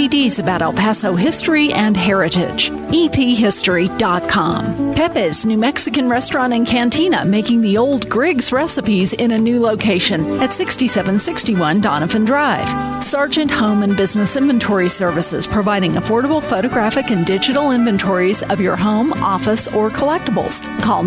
DVDs about El Paso history and heritage. EPHistory.com. Pepe's New Mexican Restaurant and Cantina, making the old Griggs recipes in a new location at 6761 Donovan Drive. Sargent Home and Business Inventory Services, providing affordable photographic and digital inventories of your home, office, or collectibles. Call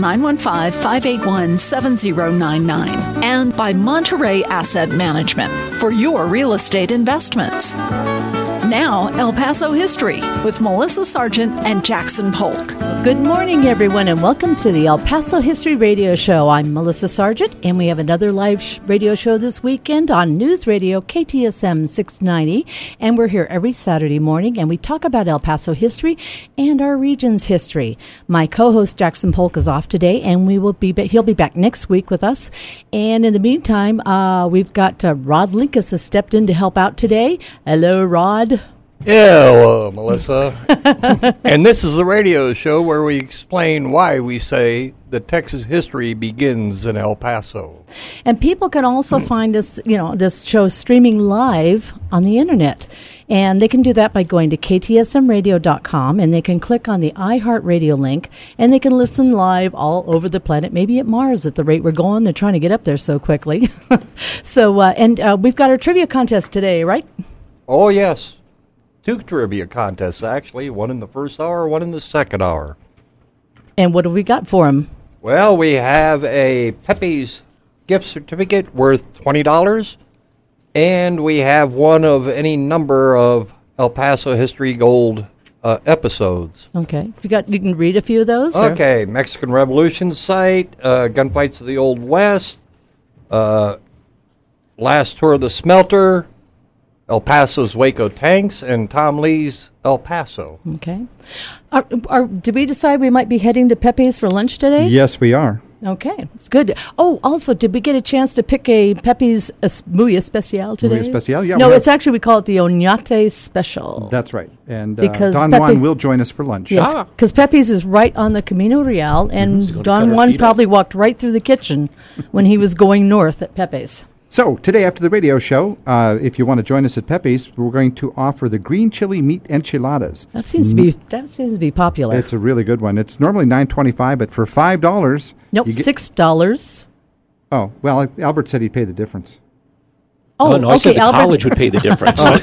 915-581-7099. And by Monterey Asset Management for your real estate investments. Now, El Paso History with Melissa Sargent and Jackson Polk. Good morning, everyone, and welcome to the El Paso History Radio Show. I'm Melissa Sargent, and we have another live radio show this weekend on News Radio KTSM 690, and we're here every Saturday morning, and we talk about El Paso history and our region's history. My co-host Jackson Polk is off today, and he'll be back next week with us. And in the meantime, we've got Rod Linkus has stepped in to help out today. Hello, Rod. Yeah, hello, Melissa. And this is the radio show where we explain why we say that Texas history begins in El Paso. And people can also find us, this show streaming live on the internet. And they can do that by going to ktsmradio.com, and they can click on the iHeartRadio link, and they can listen live all over the planet, maybe at Mars at the rate we're going. They're trying to get up there so quickly. So, we've got our trivia contest today, right? Oh, yes. 2 trivia contests, actually. One in the first hour, one in the second hour. And what have we got for them? Well, we have a Pepe's gift certificate worth $20, and we have one of any number of El Paso History Gold episodes. Okay. You can read a few of those? Okay. Or? Mexican Revolution site, Gunfights of the Old West, Last Tour of the Smelter, El Paso's Waco Tanks, and Tom Lee's El Paso. Okay. Did we decide we might be heading to Pepe's for lunch today? Yes, we are. Okay, it's good. Oh, also, did we get a chance to pick a Pepe's Muy Especial today? Muy Especial, yeah. No, it's actually, we call it the Oñate Special. That's right. And because Don Juan will join us for lunch. Yes, because Pepe's is right on the Camino Real, and Don Juan probably walked right through the kitchen when he was going north at Pepe's. So, today after the radio show, if you want to join us at Pepe's, we're going to offer the green chili meat enchiladas. That seems to be popular. It's a really good one. It's normally $9.25, but for $5... Nope, $6. Oh, well, Albert said he'd pay the difference. Oh, no, I said the college would pay the difference. No,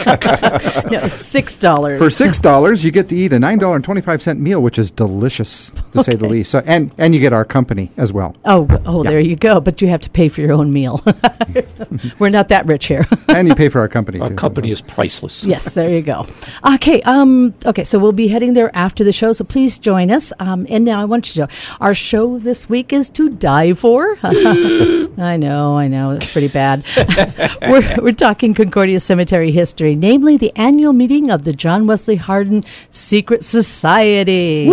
it's $6. For $6, you get to eat a $9.25 meal, which is delicious, to say the least. So, and you get our company as well. Oh, yeah. There you go. But you have to pay for your own meal. We're not that rich here. And you pay for our company, Our too. company is priceless. Yes, there you go. Okay, so we'll be heading there after the show, so please join us. And now I want you to know, our show this week is to die for. I know, it's pretty bad. We're talking Concordia Cemetery history, namely the annual meeting of the John Wesley Hardin Secret Society.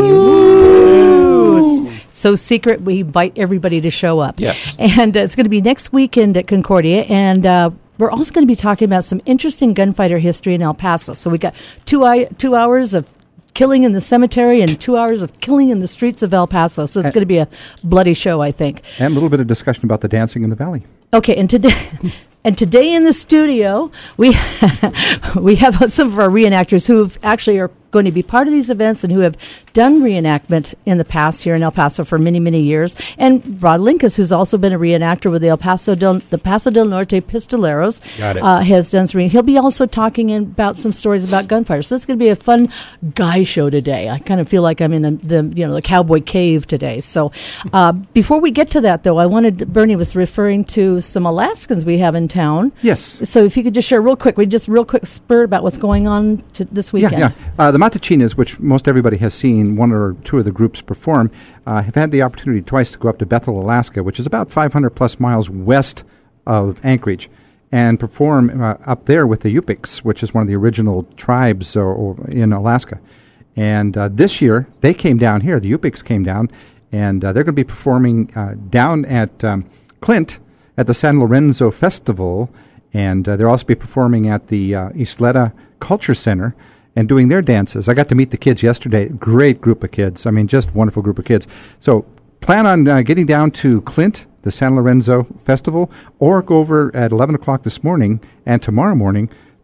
Woo! So secret, we invite everybody to show up. Yes. And it's going to be next weekend at Concordia, and we're also going to be talking about some interesting gunfighter history in El Paso. So we got 2 hours of killing in the cemetery and 2 hours of killing in the streets of El Paso. So it's going to be a bloody show, I think. And a little bit of discussion about the dancing in the valley. Okay, and today in the studio, we have some of our reenactors who actually are going to be part of these events and who have done reenactment in the past here in El Paso for many, many years. And Rod Linkus, who's also been a reenactor with the Paso del Norte Pistoleros, has done some. He'll be also talking about some stories about gunfighters. So it's going to be a fun guy show today. I kind of feel like I'm in the cowboy cave today. So before we get to that, though, Bernie was referring to some Alaskans we have in town. Yes. So if you could just share real quick spurt about what's going on this weekend. Yeah. The Matachinas, which most everybody has seen one or two of the groups perform, have had the opportunity twice to go up to Bethel, Alaska, which is about 500 plus miles west of Anchorage, and perform up there with the Yupiks, which is one of the original tribes in Alaska. And this year, they came down here. The Yupiks came down, and they're going to be performing down at Clint at the San Lorenzo Festival, and they'll also be performing at the Isleta Culture Center and doing their dances. I got to meet the kids yesterday. Great group of kids. I mean, just wonderful group of kids. So plan on getting down to Clint, the San Lorenzo Festival, or go over at 11 o'clock this morning and tomorrow morning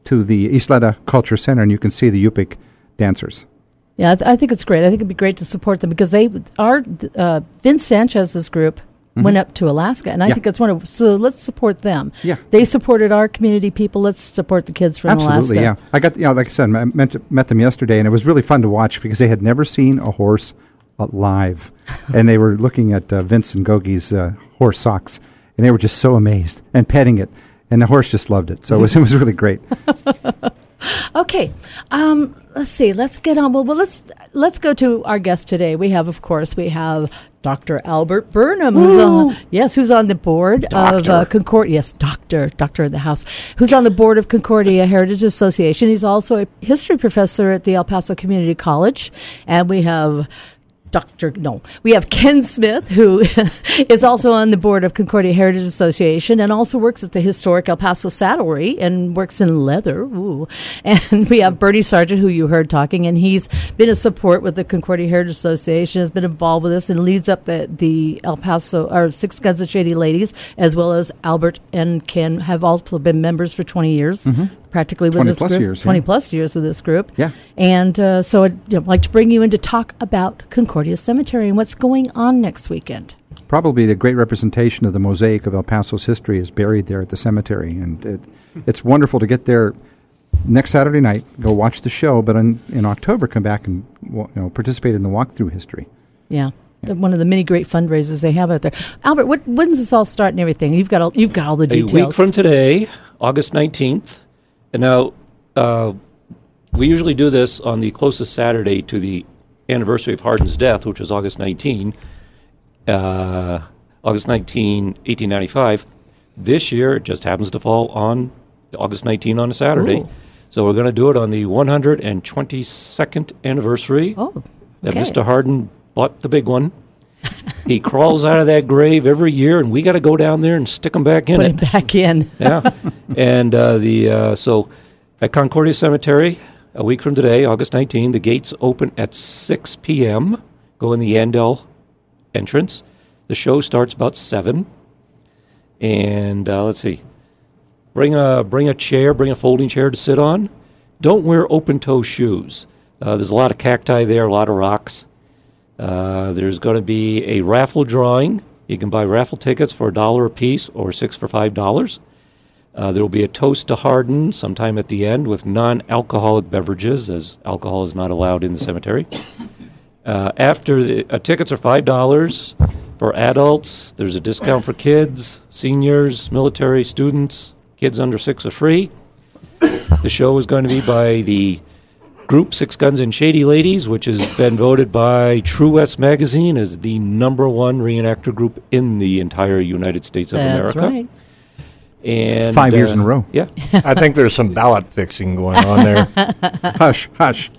to the Isleta Culture Center, and you can see the Yupik dancers. Yeah, I think it's great. I think it'd be great to support them because Vince Sanchez's group went up to Alaska, and I think that's wonderful. So let's support them. Yeah. They supported our community people. Let's support the kids from Alaska. Absolutely, yeah. I got, like I said, I met them yesterday, and it was really fun to watch because they had never seen a horse live, and they were looking at Vince and Gogi's horse socks, and they were just so amazed and petting it, and the horse just loved it. So it was really great. Okay, let's see. Let's get on. Well, let's go to our guest today. We have Dr. Albert Burnham, who's on the board of Concordia. Yes, doctor in the house, who's on the board of Concordia Heritage Association. He's also a history professor at the El Paso Community College, and we have Ken Smith, who is also on the board of Concordia Heritage Association and also works at the historic El Paso Saddlery and works in leather. Ooh. And we have Bernie Sargent, who you heard talking, and he's been a support with the Concordia Heritage Association, has been involved with us and leads up the El Paso, or Six Guns and Shady Ladies, as well as Albert and Ken have also been members for 20 years. Practically with this group. 20 plus years with this group. Yeah. And so I'd like to bring you in to talk about Concordia Cemetery and what's going on next weekend. Probably the great representation of the mosaic of El Paso's history is buried there at the cemetery. And it's wonderful to get there next Saturday night, go watch the show, but in October come back and participate in the walkthrough history. Yeah. One of the many great fundraisers they have out there. Albert, when does this all start and everything? You've got all the details. A week from today, August 19th. And now, we usually do this on the closest Saturday to the anniversary of Hardin's death, which was August 19, 1895. This year, it just happens to fall on August 19 on a Saturday. Ooh. So we're going to do it on the 122nd anniversary that Mr. Hardin bought the big one. He crawls out of that grave every year, and we got to go down there and stick him back in Put him back in. Yeah. And so at Concordia Cemetery, a week from today, August 19, the gates open at 6 p.m., go in the Yandell entrance. The show starts about 7. And let's see. Bring a chair, bring a folding chair to sit on. Don't wear open-toe shoes. There's a lot of cacti there, a lot of rocks. There's going to be a raffle drawing. You can buy raffle tickets for $1 a piece or 6 for $5. There will be a toast to Hardin sometime at the end with non-alcoholic beverages, as alcohol is not allowed in the cemetery. Tickets are $5 for adults. There's a discount for kids, seniors, military, students. Kids under 6 are free. The show is going to be by the group Six Guns and Shady Ladies, which has been voted by True West Magazine as the #1 reenactor group in the entire United States of America. That's right. And 5 years in a row. Yeah. I think there's some ballot fixing going on there. Hush.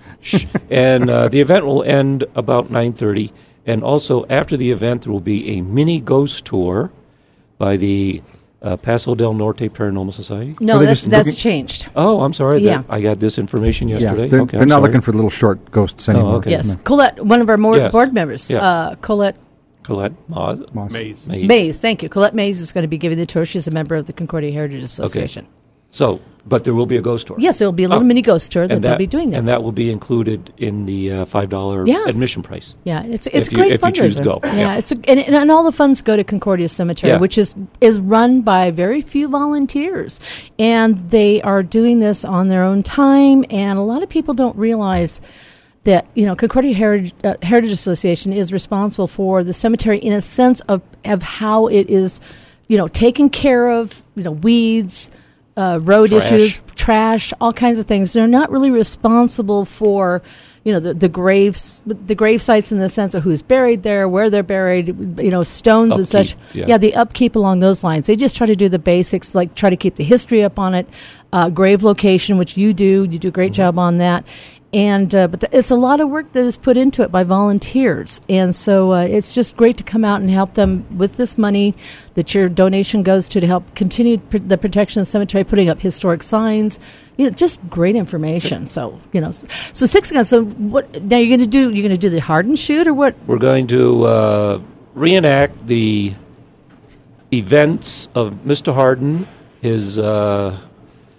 And the event will end about 9:30. And also after the event, there will be a mini ghost tour by the Paso del Norte Paranormal Society. No, that's changed. Oh, I'm sorry. Yeah. I got this information yesterday. Yeah, they're not looking for little short ghosts anymore. okay. Yes. No. Colette, one of our Yes. board members, Yeah. Colette Moss. Mays, thank you. Colette Mays is going to be giving the tour. She's a member of the Concordia Heritage Association. So, but there will be a ghost tour. Yes, there will be a little mini ghost tour that they'll be doing there. And that will be included in the $5 admission price. Yeah, it's a if great you fundraiser. choose to go. Yeah, and all the funds go to Concordia Cemetery, which is run by very few volunteers, and they are doing this on their own time. And a lot of people don't realize that Concordia Heritage Association is responsible for the cemetery in a sense of how it is, taken care of, weeds. Road issues, trash, all kinds of things. They're not really responsible for, the graves, the grave sites in the sense of who's buried there, where they're buried, stones and such. Yeah, the upkeep along those lines. They just try to do the basics, like try to keep the history up on it. Grave location, which you do a great job on that. And but it's a lot of work that is put into it by volunteers, and so it's just great to come out and help them with this money that your donation goes to help continue the protection of the cemetery, putting up historic signs, just great information. So so Six Guns. So what now you're going to do? You're going to do the Hardin shoot or what? We're going to reenact the events of Mr. Hardin, his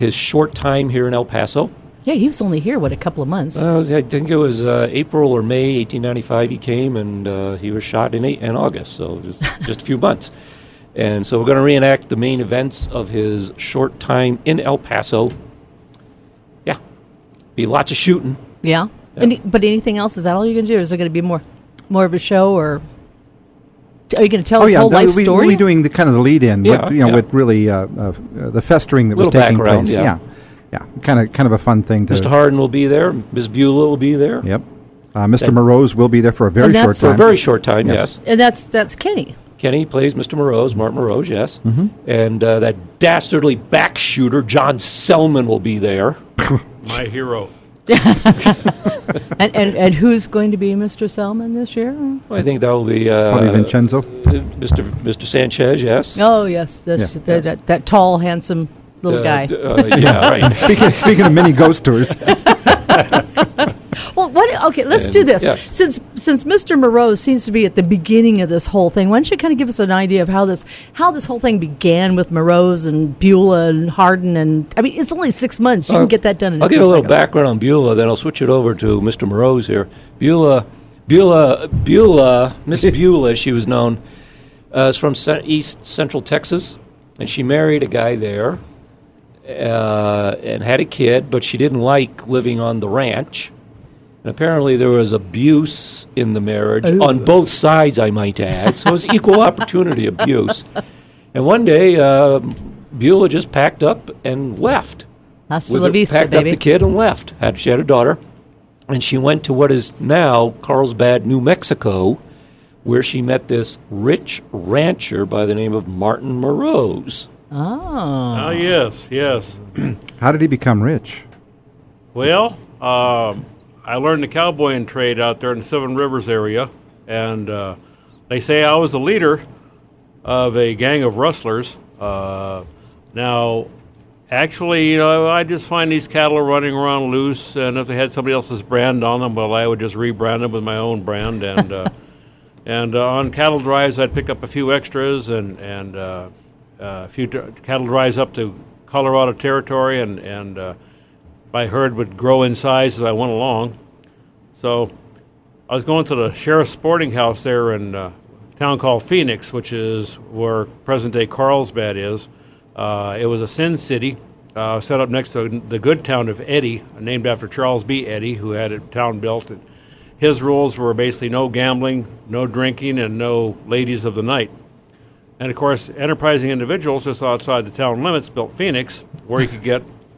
his short time here in El Paso. Yeah, he was only here, a couple of months? I think it was April or May 1895 he came, and he was shot in August, so just a few months. And so we're going to reenact the main events of his short time in El Paso. Yeah, be lots of shooting. Yeah. But anything else? Is that all you're going to do? Or is there going to be more of a show, or are you going to tell his whole life story? We'll be doing the kind of the lead-in, with really the festering that was taking place. Yeah, kind of a fun thing. Mr. Harden will be there. Ms. Beulah will be there. Yep. Mr. Morose will be there for a very short time. For a very short time, yes. And that's Kenny. Kenny plays Mr. Morose, Martin Morose, yes. Mm-hmm. And that dastardly back shooter, John Selman, will be there. My hero. and who's going to be Mr. Selman this year? I think that will be probably Vincenzo. Mr. Sanchez, yes. Oh, yes. That tall, handsome little guy. Yeah, right. Speaking of mini ghost tours. Well, let's do this. Yeah. Since Mr. Morose seems to be at the beginning of this whole thing, why don't you kind of give us an idea of how this whole thing began with Morose and Beulah and Harden? And I mean, it's only 6 months. You can get that done in I'll give a little background on Beulah, then I'll switch it over to Mr. Morose here. Beulah, Miss Beulah, she was known, is from East Central Texas, and she married a guy there and had a kid, but she didn't like living on the ranch. And apparently there was abuse in the marriage, on both sides, I might add. So it was equal opportunity abuse. And one day, Beulah just packed up and left. Hasta la vista, packed up the kid and left. She had a daughter. And she went to what is now Carlsbad, New Mexico, where she met this rich rancher by the name of Martin Morose. Oh. Yes. How did he become rich? Well, I learned the cowboying trade out there in the Seven Rivers area, and they say I was the leader of a gang of rustlers. Now, actually, I just find these cattle running around loose, and if they had somebody else's brand on them, well, I would just rebrand them with my own brand. And and on cattle drives, I'd pick up a few extras and a few cattle drives up to Colorado Territory, and my herd would grow in size as I went along. So I was going to the Sheriff's Sporting House there in a town called Phoenix, which is where present-day Carlsbad is. It was a Sin City set up next to the good town of Eddy, named after Charles B. Eddy, who had a town built. And his rules were basically no gambling, no drinking, and no ladies of the night. And, of course, enterprising individuals just outside the town limits built Phoenix, where you could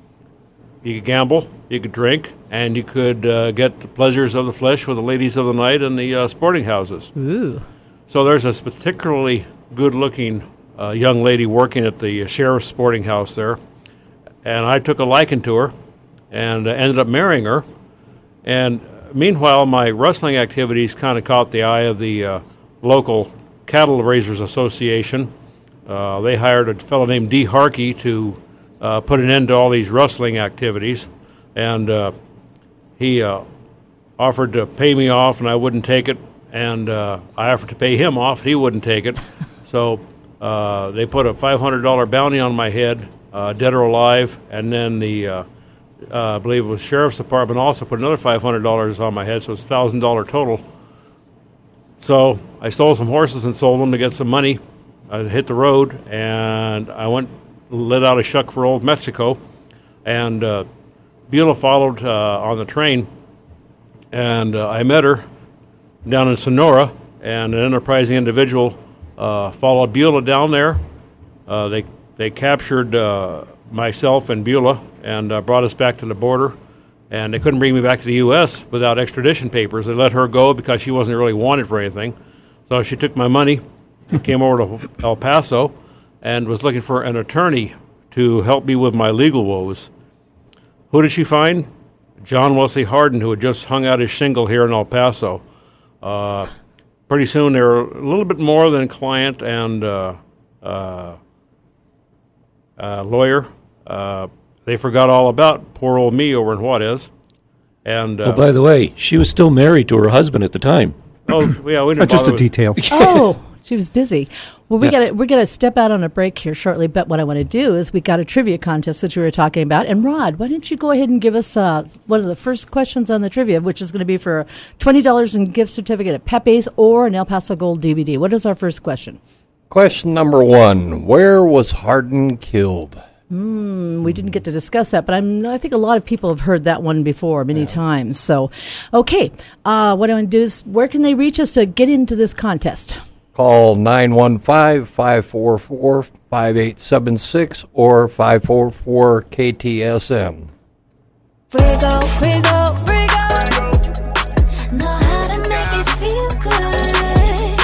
gamble, you could drink, and you could get the pleasures of the flesh with the ladies of the night in the sporting houses. Ooh. So there's this particularly good-looking young lady working at the Sheriff's Sporting House there, and I took a liking to her and ended up marrying her. And meanwhile, my wrestling activities kind of caught the eye of the local Cattle Raisers Association. They hired a fellow named D. Harkey to put an end to all these wrestling activities, and he offered to pay me off, and I wouldn't take it, and I offered to pay him off, and he wouldn't take it. So they put a $500 bounty on my head, dead or alive, and then the I believe it was Sheriff's Department also put another $500 on my head, so it's a $1,000 total. So I stole some horses and sold them to get some money. I hit the road, and I let out a shuck for old Mexico, and Beulah followed on the train, and I met her down in Sonora, and an enterprising individual followed Beulah down there. They captured myself and Beulah and brought us back to the border, and they couldn't bring me back to the U.S. without extradition papers. They let her go because she wasn't really wanted for anything. So she took my money, came over to El Paso, and was looking for an attorney to help me with my legal woes. Who did she find? John Wesley Harden, who had just hung out his shingle here in El Paso. Pretty soon they were a little bit more than client and lawyer. They forgot all about poor old me over in Juarez. And by the way, she was still married to her husband at the time. Oh, yeah, we didn't just bother a detail. Oh, She was busy. Well, we're gonna step out on a break here shortly. But what I want to do is we got a trivia contest, which we were talking about. And Rod, why don't you go ahead and give us one of the first questions on the trivia, which is going to be for $20 in gift certificate at Pepe's or an El Paso Gold DVD. What is our first question? Question number 1: Where was Hardin killed? We didn't get to discuss that, but I think a lot of people have heard that one before many times. So, okay, what I want to do is, where can they reach us to get into this contest? Call 915-544-5876 or 544-KTSM. Frigo, Frigo, Frigo. Know how to make it feel good.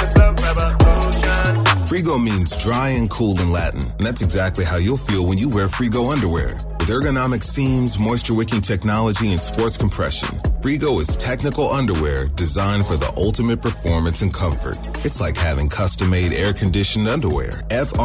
Frigo means dry and cool in Latin, and that's exactly how you'll feel when you wear Frigo underwear. With ergonomic seams, moisture-wicking technology, and sports compression, Frigo is technical underwear designed for the ultimate performance and comfort. It's like having custom-made air-conditioned underwear.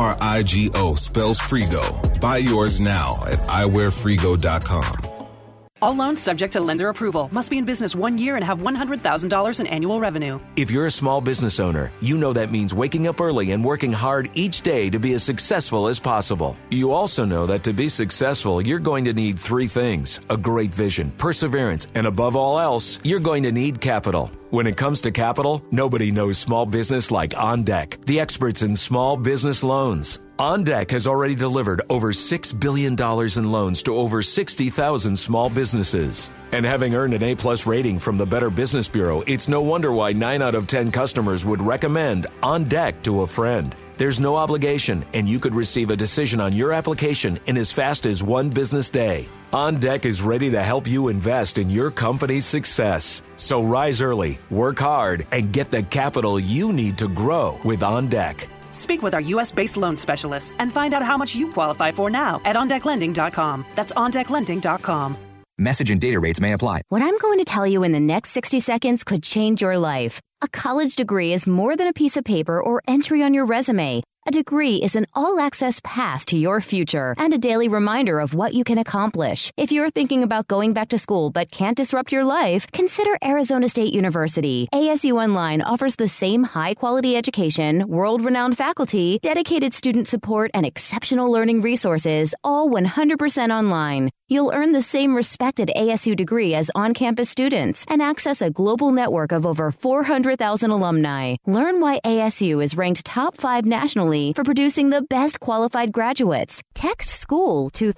Frigo spells Frigo. Buy yours now at iwearfrigo.com. All loans subject to lender approval. Must be in business 1 year and have $100,000 in annual revenue. If you're a small business owner, you know that means waking up early and working hard each day to be as successful as possible. You also know that to be successful, you're going to need 3 things: a great vision, perseverance, and above all else, you're going to need capital. When it comes to capital, nobody knows small business like OnDeck, the experts in small business loans. OnDeck has already delivered over $6 billion in loans to over 60,000 small businesses. And having earned an A+ rating from the Better Business Bureau, it's no wonder why 9 out of 10 customers would recommend OnDeck to a friend. There's no obligation, and you could receive a decision on your application in as fast as 1 business day. OnDeck is ready to help you invest in your company's success. So rise early, work hard, and get the capital you need to grow with OnDeck. Speak with our U.S.-based loan specialists and find out how much you qualify for now at OnDeckLending.com. That's OnDeckLending.com. Message and data rates may apply. What I'm going to tell you in the next 60 seconds could change your life. A college degree is more than a piece of paper or entry on your resume. A degree is an all-access pass to your future and a daily reminder of what you can accomplish. If you're thinking about going back to school but can't disrupt your life, consider Arizona State University. ASU Online offers the same high-quality education, world-renowned faculty, dedicated student support, and exceptional learning resources, all 100% online. You'll earn the same respected ASU degree as on-campus students and access a global network of over 400,000 alumni. Learn why ASU is ranked top 5 nationally for producing the best qualified graduates. Text SCHOOL to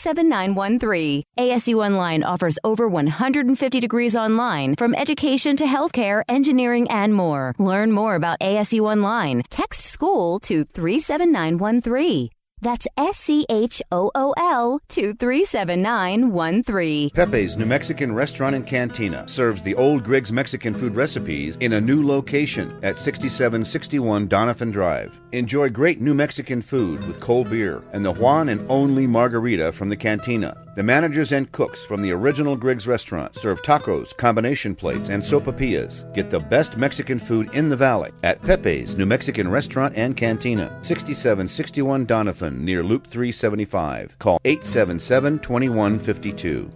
37913. ASU Online offers over 150 degrees online, from education to healthcare, engineering, and more. Learn more about ASU Online. Text SCHOOL to 37913. That's SCHOOL to 37913. Pepe's New Mexican Restaurant and Cantina serves the old Griggs Mexican food recipes in a new location at 6761 Doniphan Drive. Enjoy great New Mexican food with cold beer and the one and only margarita from the Cantina. The managers and cooks from the original Griggs restaurant serve tacos, combination plates, and sopapillas. Get the best Mexican food in the valley at Pepe's New Mexican Restaurant and Cantina, 6761 Doniphan, near Loop 375. Call 877-2152.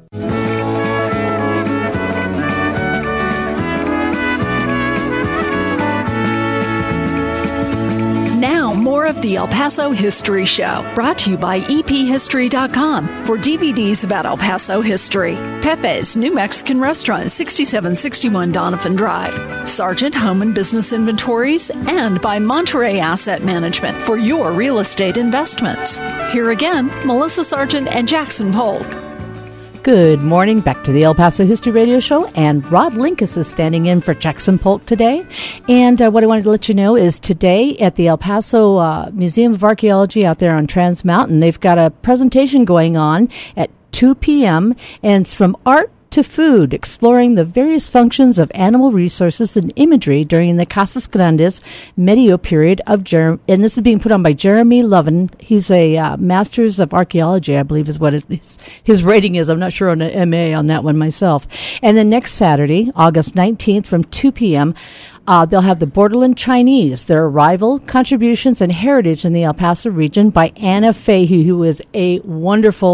Now, more of the El Paso History Show, brought to you by EPHistory.com for DVDs about El Paso history. Pepe's New Mexican Restaurant, 6761 Doniphan Drive. Sargent Home and Business Inventories, and by Monterey Asset Management for your real estate investments. Here again, Melissa Sargent and Jackson Polk. Good morning. Back to the El Paso History Radio Show, and Rod Linkus is standing in for Jackson Polk today. And what I wanted to let you know is today at the El Paso Museum of Archaeology out there on Trans Mountain, they've got a presentation going on at 2 p.m., and it's from art to food, exploring the various functions of animal resources and imagery during the Casas Grandes Medio period of and this is being put on by Jeremy Lovin. He's a Master's of Archaeology, I believe is what his rating is. I'm not sure on an MA on that one myself. And then next Saturday, August 19th from 2 p.m., they'll have the Borderland Chinese, their arrival, contributions, and heritage in the El Paso region by Anna Fahey, who is a wonderful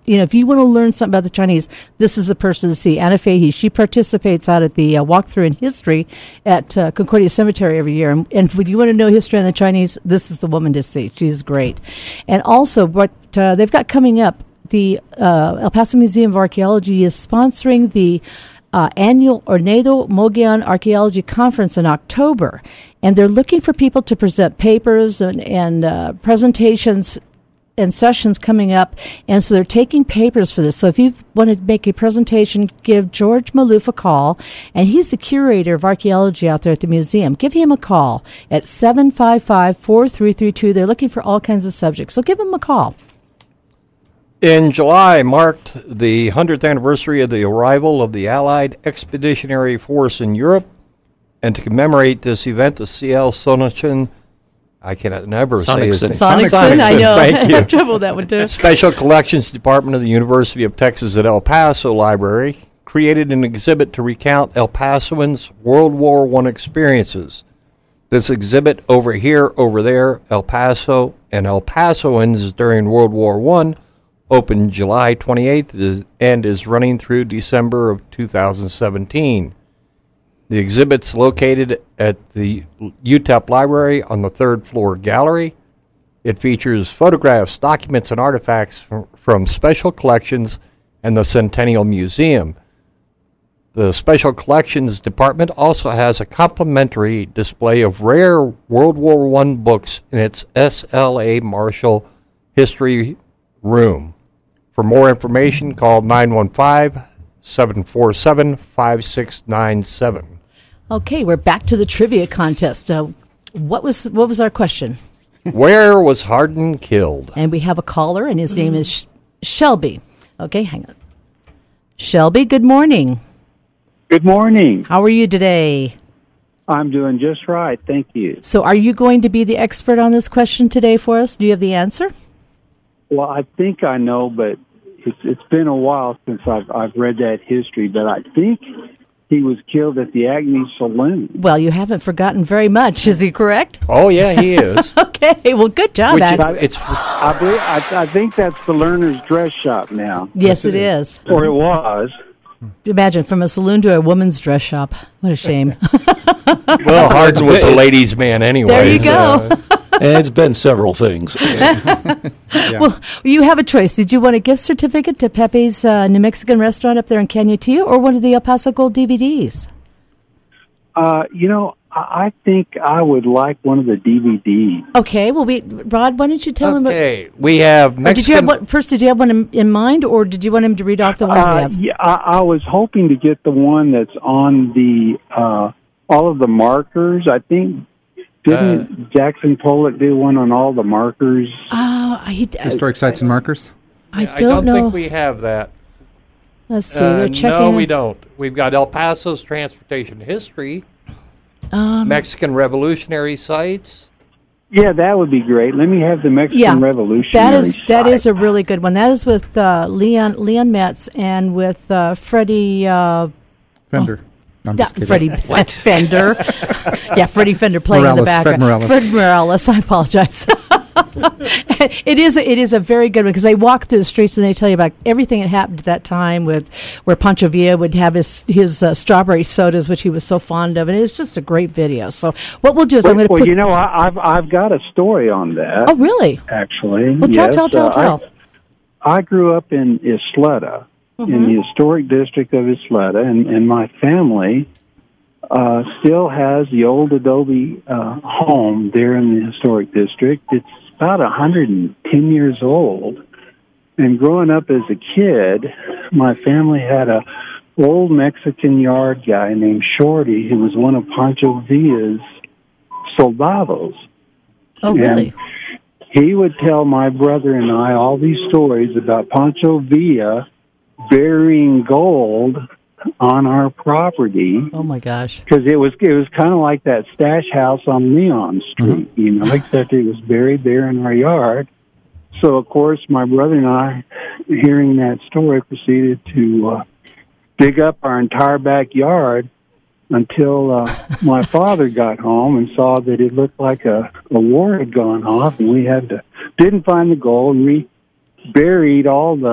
if you want to learn something about the Chinese, this is the person to see. Anna Fahey, she participates out at the walkthrough in history at Concordia Cemetery every year. And when you want to know history on the Chinese, this is the woman to see. She's great. And also, what they've got coming up, the El Paso Museum of Archaeology is sponsoring the annual Ornedo Mogollon Archaeology Conference in October. And they're looking for people to present papers and presentations and sessions coming up. And so they're taking papers for this. So if you want to make a presentation, give George Maloof a call. And he's the curator of archaeology out there at the museum. Give him a call at 755-4332. They're looking for all kinds of subjects. So give him a call. In July marked the 100th anniversary of the arrival of the Allied Expeditionary Force in Europe. And to commemorate this event, the C.L. Sonicson, I cannot never say his name. Sonicson, I know. Thank you. I have trouble with that one, too. Special Collections Department of the University of Texas at El Paso Library created an exhibit to recount El Pasoans' World War I experiences. This exhibit, Over Here, Over There, El Paso, and El Pasoans during World War I, opened July 28th and is running through December of 2017. The exhibit's located at the UTEP Library on the third floor gallery. It features photographs, documents, and artifacts from Special Collections and the Centennial Museum. The Special Collections Department also has a complimentary display of rare World War I books in its S.L.A. Marshall History Room. For more information, call 915-747-5697. Okay, we're back to the trivia contest. What was our question? Where was Hardin killed? And we have a caller, and his name is Shelby. Okay, hang on. Shelby, good morning. Good morning. How are you today? I'm doing just right, thank you. So are you going to be the expert on this question today for us? Do you have the answer? Well, I think I know, but it's been a while since I've read that history, but I think he was killed at the Agnes Saloon. Well, you haven't forgotten very much. Is he correct? Oh, yeah, he is. Okay, well, good job. I think that's the Lerner's Dress Shop now. Yes, it is. Or it was. Imagine, from a saloon to a woman's dress shop. What a shame. Well, Hardin was a ladies' man anyway. There you go. It's been several things. Well, you have a choice. Did you want a gift certificate to Pepe's New Mexican restaurant up there in Cañutillo, or one of the El Paso Gold DVDs? I think I would like one of the DVDs. Okay. Well, Rod, why don't you tell him? Okay. We have Mexican... Did you have one in mind, or did you want him to read off the ones we have? Yeah, I was hoping to get the one that's on the all of the markers. I think... Didn't Jackson Pollock do one on all the markers? Historic sites and markers? I don't know. think we have that. Let's see. They're checking. No, we don't. We've got El Paso's transportation history, Mexican Revolutionary sites. Yeah, that would be great. Let me have the Mexican Revolutionary that is a really good one. That is with Leon Metz and with Freddie... Fender. I'm just kidding. Freddie Fender. Yeah, Freddie Fender playing in the background. Fred Morales. I apologize. It is a very good one, because they walk through the streets and they tell you about everything that happened at that time, with where Pancho Villa would have his strawberry sodas, which he was so fond of, and it's just a great video. So what we'll do is I'm going to put... I've got a story on that. Oh, really? Actually, well, yes. Tell. I grew up in Isleta. Mm-hmm. In the historic district of Isleta, and my family still has the old adobe home there in the historic district. It's about 110 years old, and growing up as a kid, my family had a old Mexican yard guy named Shorty, who was one of Pancho Villa's soldados. Oh, really? And he would tell my brother and I all these stories about Pancho Villa burying gold on our property. Oh my gosh! Because it was kind of like that stash house on Leon Street, except it was buried there in our yard. So of course, my brother and I, hearing that story, proceeded to dig up our entire backyard until my father got home and saw that it looked like a war had gone off, and we didn't find the gold, and we buried all the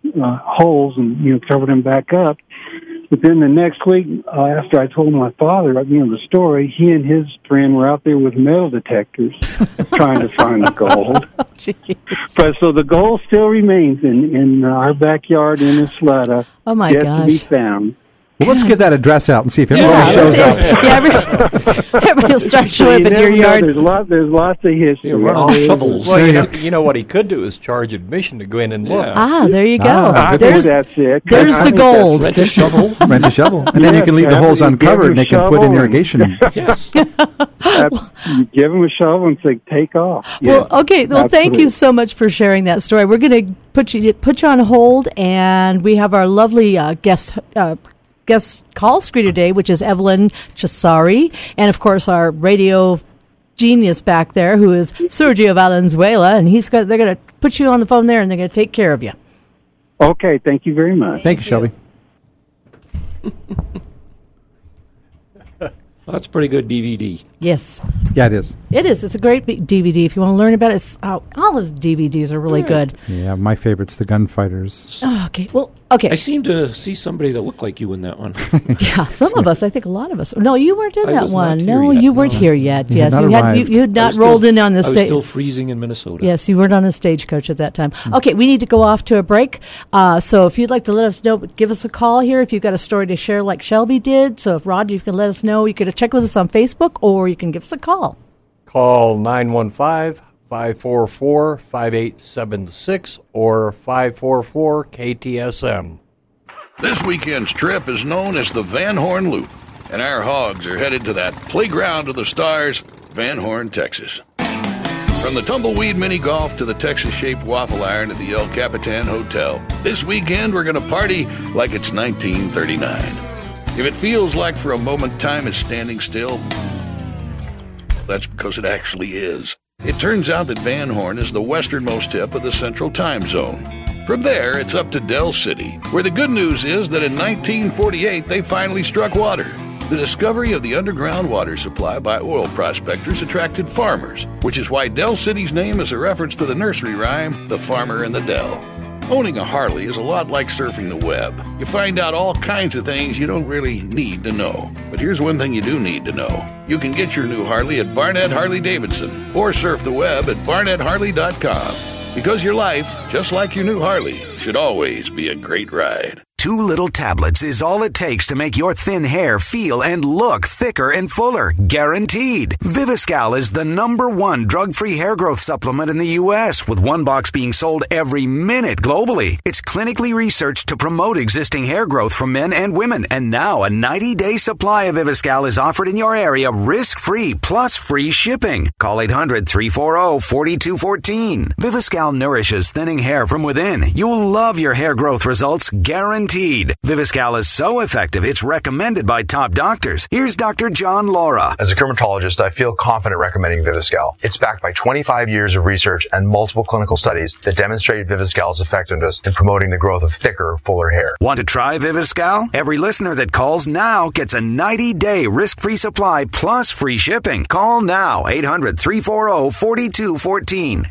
holes and covered them back up. But then the next week, after I told my father, the story, he and his friend were out there with metal detectors trying to find the gold. But so the gold still remains in our backyard in Isleta. Oh my yet gosh! To be found. Well, let's get that address out and see if everybody shows up. Everybody will start showing up in your yard. There's lots of history. Shovels. Well, you know what he could do is charge admission to go in and look. Ah, there you go. There's the gold. Rent a shovel. Rent a shovel. And then you can leave the holes uncovered and they can put in irrigation. Yes. Give them a shovel and say, take off. Well, okay. Well, thank you so much for sharing that story. We're going to put you on hold, and we have our lovely guest call screen today, which is Evelyn Cesari, and of course our radio genius back there, who is Sergio Valenzuela, and they're going to put you on the phone there, and they're going to take care of you. Okay, thank you very much. Thank you, Shelby. Well, that's a pretty good DVD. Yes. Yeah, it is. It is. It's a great DVD. If you want to learn about it, all those DVDs are really good. Yeah, my favorite's The Gunfighters. Oh, okay. Well, okay. I seem to see somebody that looked like you in that one. Yeah, some of us. I think a lot of us. No, you weren't in that one. No, you weren't here yet. You Yes, you had not rolled in on the stage. I was still freezing in Minnesota. Yes, you weren't on a stagecoach at that time. Okay, we need to go off to a break. So if you'd like to let us know, give us a call here if you've got a story to share like Shelby did. So if Rod, you can let us know. You can check with us on Facebook, or you can give us a call. Call 915-544-5876 or 544-KTSM. This weekend's trip is known as the Van Horn Loop, and our hogs are headed to that playground of the stars, Van Horn, Texas. From the tumbleweed mini golf to the Texas-shaped waffle iron at the El Capitan Hotel, this weekend we're going to party like it's 1939. If it feels like for a moment time is standing still, that's because it actually is. It turns out that Van Horn is the westernmost tip of the Central Time Zone. From there, it's up to Del City, where the good news is that in 1948 they finally struck water. The discovery of the underground water supply by oil prospectors attracted farmers, which is why Del City's name is a reference to the nursery rhyme, The Farmer and the Dell. Owning a Harley is a lot like surfing the web. You find out all kinds of things you don't really need to know. But here's one thing you do need to know. You can get your new Harley at Barnett Harley-Davidson or surf the web at barnettharley.com. Because your life, just like your new Harley, should always be a great ride. 2 little tablets is all it takes to make your thin hair feel and look thicker and fuller. Guaranteed. Viviscal is the #1 drug-free hair growth supplement in the U.S., with 1 box being sold every minute globally. It's clinically researched to promote existing hair growth for men and women, and now a 90-day supply of Viviscal is offered in your area risk-free plus free shipping. Call 800-340-4214. Viviscal nourishes thinning hair from within. You'll love your hair growth results, guaranteed. Viviscal is so effective, it's recommended by top doctors. Here's Dr. John Laura. As a dermatologist, I feel confident recommending Viviscal. It's backed by 25 years of research and multiple clinical studies that demonstrated Viviscal's effectiveness in promoting the growth of thicker, fuller hair. Want to try Viviscal? Every listener that calls now gets a 90-day risk-free supply plus free shipping. Call now, 800-340-4214.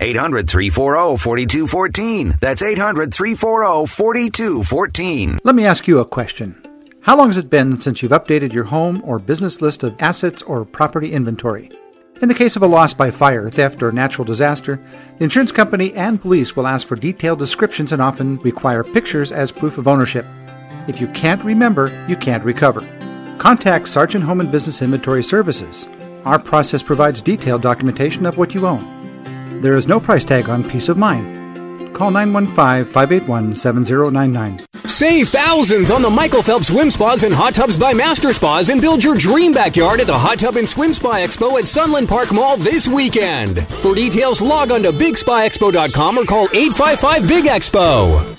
800-340-4214. That's 800-340-4214. Let me ask you a question. How long has it been since you've updated your home or business list of assets or property inventory? In the case of a loss by fire, theft, or natural disaster, the insurance company and police will ask for detailed descriptions and often require pictures as proof of ownership. If you can't remember, you can't recover. Contact Sargent Home and Business Inventory Services. Our process provides detailed documentation of what you own. There is no price tag on peace of mind. Call 915-581-7099. Save thousands on the Michael Phelps Swim Spas and Hot Tubs by Master Spas and build your dream backyard at the Hot Tub and Swim Spa Expo at Sunland Park Mall this weekend. For details, log on to BigSpaExpo.com or call 855-BIG-EXPO.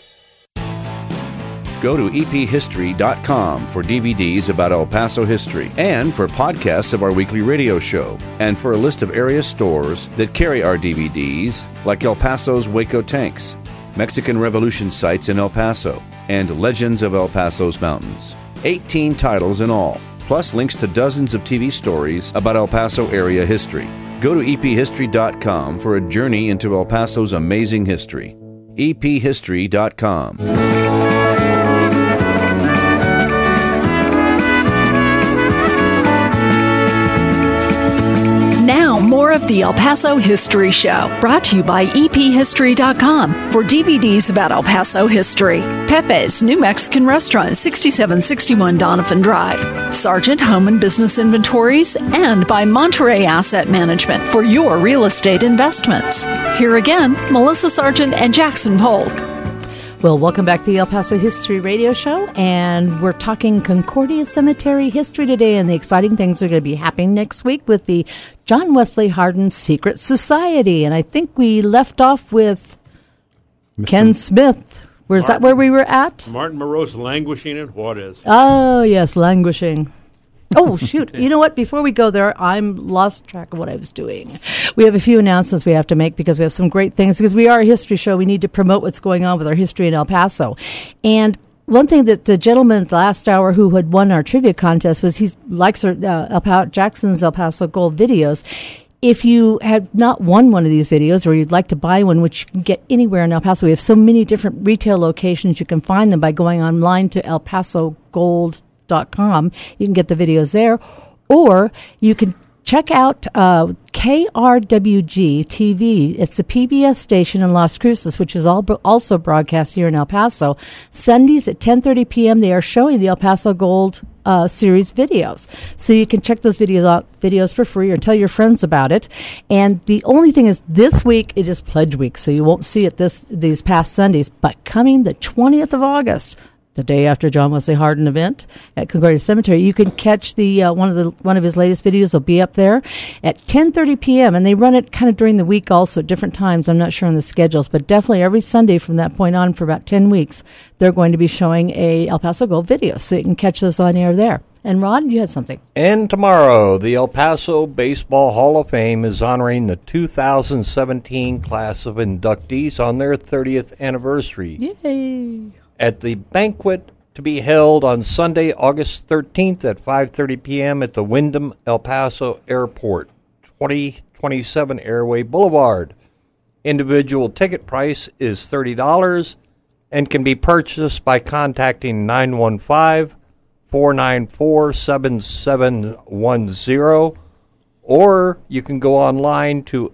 Go to ephistory.com for DVDs about El Paso history and for podcasts of our weekly radio show and for a list of area stores that carry our DVDs like El Paso's Waco Tanks, Mexican Revolution sites in El Paso, and Legends of El Paso's Mountains. 18 titles in all, plus links to dozens of TV stories about El Paso area history. Go to ephistory.com for a journey into El Paso's amazing history. ephistory.com. Now, more of the El Paso History Show, brought to you by ephistory.com for DVDs about El Paso history. Pepe's New Mexican Restaurant, 6761 Donovan Drive. Sargent Home and Business Inventories, and by Monterey Asset Management for your real estate investments. Here again, Melissa Sargent and Jackson Polk. Well, welcome back to the El Paso History Radio Show, and we're talking Concordia Cemetery history today, and the exciting things that are going to be happening next week with the John Wesley Hardin Secret Society. And I think we left off with Ken Smith. Is that where we were at? Martin Moreau's languishing in what is? Oh, yes, languishing. Oh, shoot. You know what? Before we go there, I'm lost track of what I was doing. We have a few announcements we have to make because we have some great things. Because we are a history show, we need to promote what's going on with our history in El Paso. And one thing that the gentleman at the last hour who had won our trivia contest was he likes our Jackson's El Paso Gold videos. If you have not won one of these videos or you'd like to buy one, which you can get anywhere in El Paso, we have so many different retail locations. You can find them by going online to elpasogold.com. You can get the videos there, or you can check out KRWG TV. It's the PBS station in Las Cruces, which is also broadcast here in El Paso. Sundays at 10:30 p.m. they are showing the El Paso Gold series videos, so you can check those videos for free or tell your friends about it. And the only thing is, this week it is Pledge Week, so you won't see it these past Sundays. But coming the 20th of August, the day after John Wesley Hardin event at Concordia Cemetery, you can catch the one of his latest videos will be up there at 10:30 p.m. and they run it kind of during the week also at different times. I'm not sure on the schedules, but definitely every Sunday from that point on for about 10 weeks, they're going to be showing a El Paso Gold video, so you can catch those on air there. And Rod, you had something. And tomorrow, the El Paso Baseball Hall of Fame is honoring the 2017 class of inductees on their 30th anniversary. Yay! At the banquet to be held on Sunday, August 13th at 5:30 p.m. at the Wyndham El Paso Airport, 2027 Airway Boulevard. Individual ticket price is $30 and can be purchased by contacting 915-494-7710, or you can go online to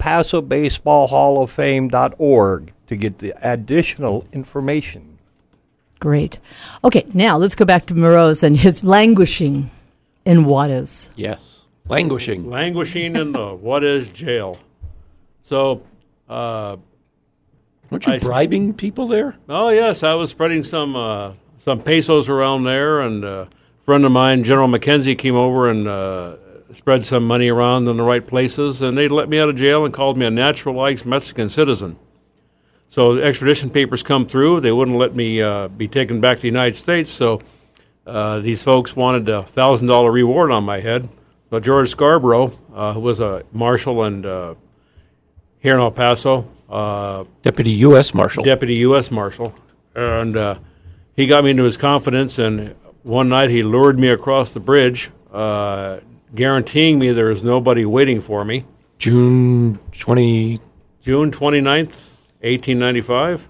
elpasobaseballhalloffame.org to get the additional information. Great. Okay, now let's go back to Moreau's and his languishing in Juarez. Yes, languishing. Languishing in the Juarez jail. So, weren't you bribing people there? Oh, yes. I was spreading some pesos around there, and a friend of mine, General McKenzie, came over and spread some money around in the right places, and they let me out of jail and called me a naturalized Mexican citizen. So extradition papers come through. They wouldn't let me be taken back to the United States, so these folks wanted a $1,000 reward on my head. So George Scarborough, who was a marshal and here in El Paso. Deputy U.S. Marshal. Deputy U.S. Marshal. And he got me into his confidence, and one night he lured me across the bridge, guaranteeing me there was nobody waiting for me. June 29th, 1895.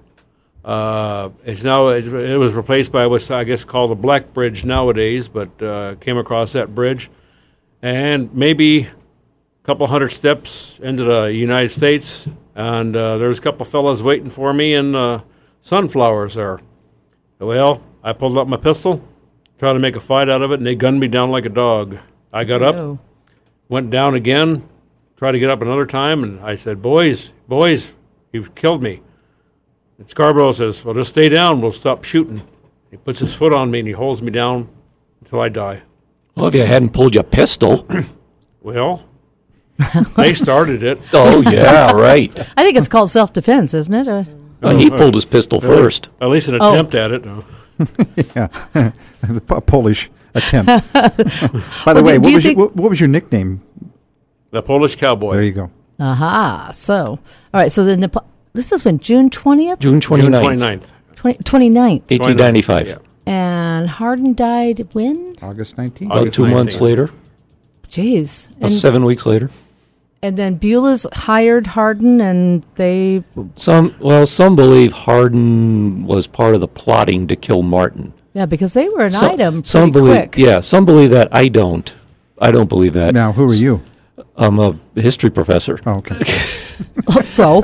It was replaced by what's I guess called the Black Bridge nowadays, but came across that bridge, and maybe a couple hundred steps into the United States, and there was a couple fellas waiting for me in sunflowers there. Well, I pulled up my pistol, tried to make a fight out of it, and they gunned me down like a dog. I got up, went down again, tried to get up another time, and I said, boys, you've killed me. And Scarborough says, well, just stay down, we'll stop shooting. He puts his foot on me, and he holds me down until I die. Well, if you hadn't pulled your pistol. Well, they started it. Oh, yeah, right. I think it's called self-defense, isn't it? Well, he pulled his pistol first. At least an attempt at it. No. Yeah, a Polish attempt. By the way, what was your nickname? The Polish Cowboy. There you go. Aha. So, all right. So this is when, June 20th? June 29th. 29th. 1895. Yeah. And Hardin died when? August 19th. About 2 months later. Jeez. About 7 weeks later. And then Beulah's hired Hardin, and they... Some believe Hardin was part of the plotting to kill Martin. Yeah, because they were an item some pretty believe, quick. Yeah, some believe that. I don't believe that. Now, who are you? I'm a history professor. Oh, okay. So?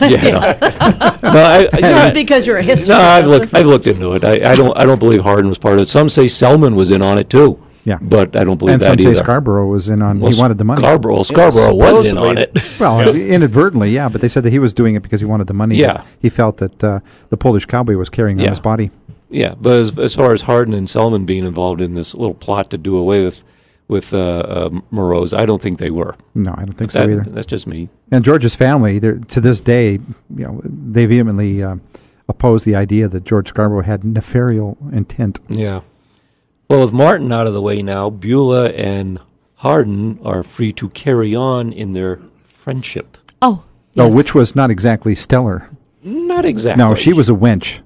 Just because you're a history professor? I've looked into it. I don't believe Hardin was part of it. Some say Selman was in on it too. Yeah, but I don't believe that either. And some say either. Scarborough was in on. He wanted the money. Scarborough was in on it. Well, inadvertently, yeah. But they said that he was doing it because he wanted the money. Yeah, he felt that the Polish cowboy was carrying on his body. Yeah, but as far as Hardin and Selman being involved in this little plot to do away with Morose, I don't think they were. No, I don't think so either. That's just me. And George's family, to this day, they vehemently oppose the idea that George Scarborough had nefarious intent. Yeah. Well, with Martin out of the way now, Beulah and Hardin are free to carry on in their friendship. Oh, yes. Oh, which was not exactly stellar. Not exactly. No, she was a wench.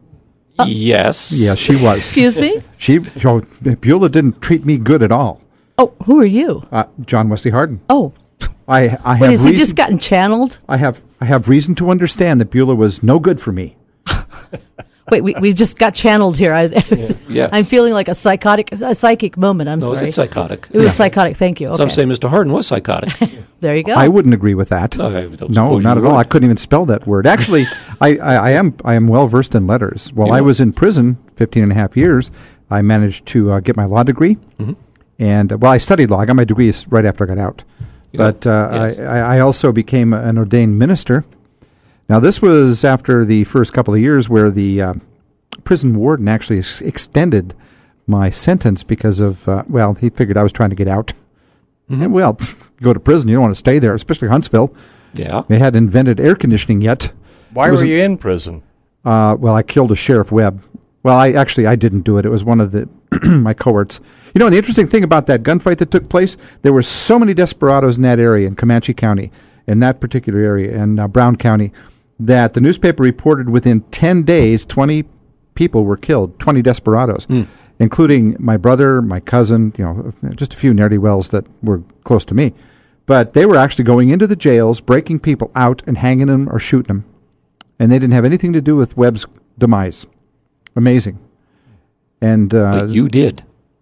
Yes. Yeah, she was. Excuse me? Beulah didn't treat me good at all. Oh, who are you? John Wesley Hardin. Oh. I have What, has he just gotten channeled? I have reason to understand that Beulah was no good for me. Wait, we just got channeled here. Yes. I'm feeling like a psychic moment. I'm sorry. sorry. It's psychotic. It was psychotic. Thank you. Okay. Some say Mr. Hardin was psychotic. There you go. I wouldn't agree with that. No, not at all. I couldn't even spell that word. Actually, I am well versed in letters. While I was in prison 15 and a half years, I managed to get my law degree. Mm-hmm. And I studied law. I got my degree right after I got out. But yes. I also became an ordained minister. Now, this was after the first couple of years where the prison warden actually extended my sentence because of, he figured I was trying to get out. Mm-hmm. And, you go to prison, you don't want to stay there, especially Huntsville. Yeah. They hadn't invented air conditioning yet. Why were you in prison? I killed a Sheriff Webb. Well, I didn't do it. It was one of the my cohorts. The interesting thing about that gunfight that took place, there were so many desperados in that area, in Comanche County, in that particular area, in Brown County, that the newspaper reported within 10 days, 20 people were killed, 20 desperados, including my brother, my cousin, just a few ne'er-do-wells that were close to me. But they were actually going into the jails, breaking people out and hanging them or shooting them. And they didn't have anything to do with Webb's demise. Amazing. And but you did.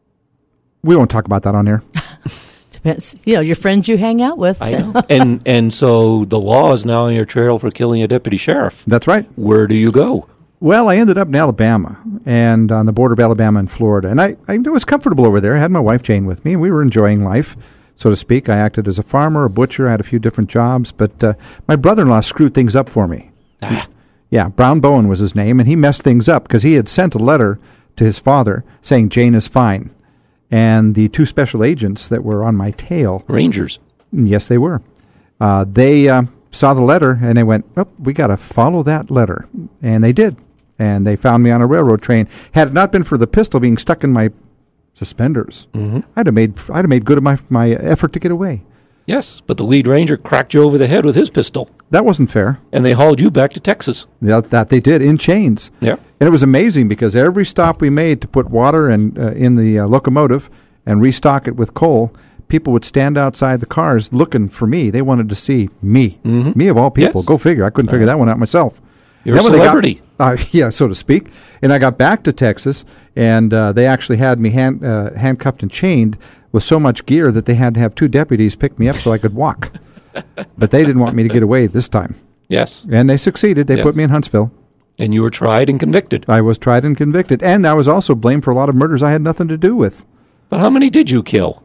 We won't talk about that on air. Depends. Your friends you hang out with. I know. and so the law is now on your trail for killing a deputy sheriff. That's right. Where do you go? Well, I ended up in Alabama, and on the border of Alabama and Florida. And I was comfortable over there. I had my wife Jane with me. We were enjoying life, so to speak. I acted as a farmer, a butcher. I had a few different jobs. But my brother-in-law screwed things up for me. Yeah, Brown Bowen was his name, and he messed things up because he had sent a letter to his father saying Jane is fine. And the two special agents that were on my tail... Rangers. Yes, they were. They saw the letter, and they went, we got to follow that letter. And they did. And they found me on a railroad train. Had it not been for the pistol being stuck in my suspenders, I'd have made good of my effort to get away. Yes, but the lead ranger cracked you over the head with his pistol. That wasn't fair. And they hauled you back to Texas. Yeah, that they did, in chains. Yeah. And it was amazing because every stop we made to put water in the locomotive and restock it with coal, people would stand outside the cars looking for me. They wanted to see me. Mm-hmm. Me of all people. Yes. Go figure. I couldn't figure that one out myself. You're a celebrity. Yeah, so to speak. And I got back to Texas, and they actually had me handcuffed and chained with so much gear that they had to have two deputies pick me up so I could walk. But they didn't want me to get away this time. Yes. And they succeeded. They put me in Huntsville. And you were tried and convicted. I was tried and convicted. And I was also blamed for a lot of murders I had nothing to do with. But how many did you kill?